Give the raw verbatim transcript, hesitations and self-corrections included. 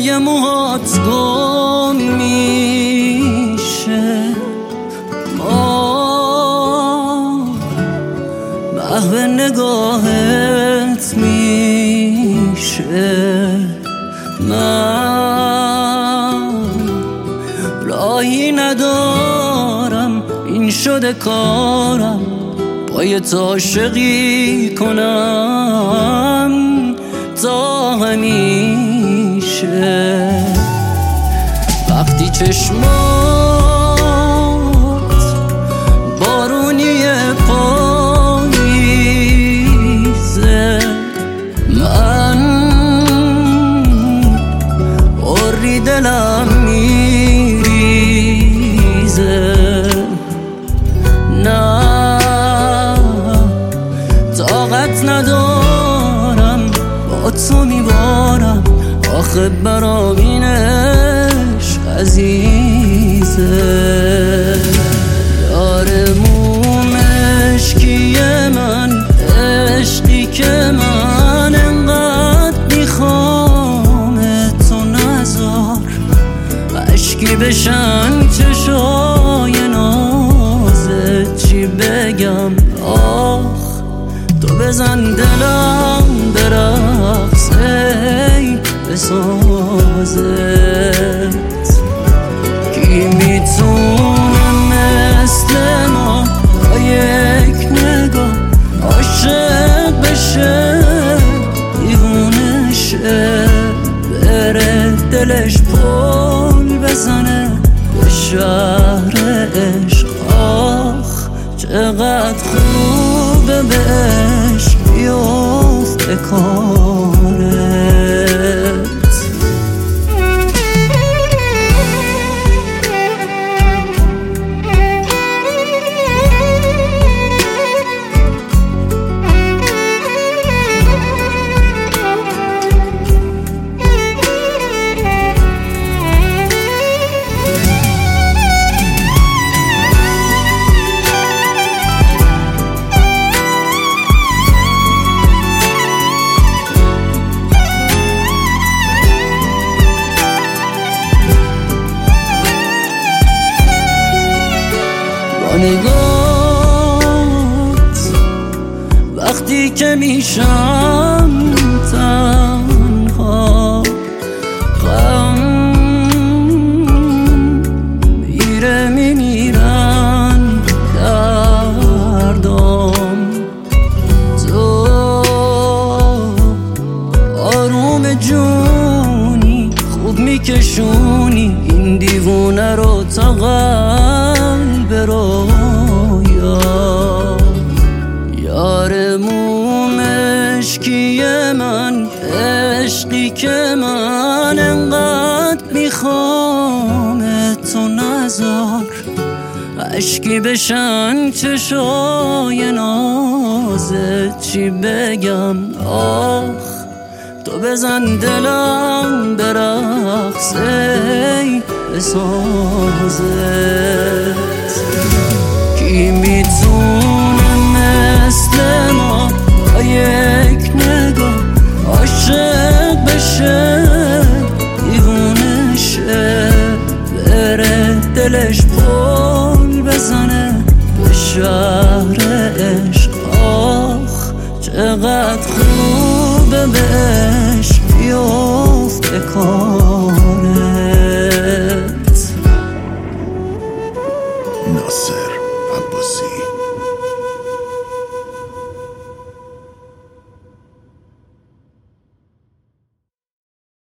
توی موهات گم میشه، ما محو نگاهت میشه. من راهی ندارم، این شده کارم، پای تو عاشقی کنم تا همیشه. وقتی چشمات بارونی پاییزه، من اوری دلم میریزه. نه طاقت ندارم با تو میبارم، آخه برام این عشق عزیزه. یار مومشکیه من، عشقی که من انقدر میخوام تو نذار عشقی بشن چشای نازت. چی بگم آخ تو بزن دلم برقص ای بسازت. کی میتونه مثل ما با یک نگاه عاشق بشه، دیوونه شه، بره دلش پل بزنه به شهر عشق. آخ چقدر خوبه بهش بیفته کارت. نگات وقتی که میشم تنها، غم میره میمیرن دردم. تو آروم جونی خوب میکشونی این دیوونه رو تا قلب رویا. یار مومشکیه من، عشقی که من انقدر میخوام تو نذار عشقی بشن چشای نازت. چی بگم آخ تو بزن دلم برقص ای بسازت. کی میتونه مثل ما با یک نگاه عاشق بشه، دیوونه شه، بره دلش پل بزنه به شهر عشق. آخ چقدر خوبه بهش بیفته کار.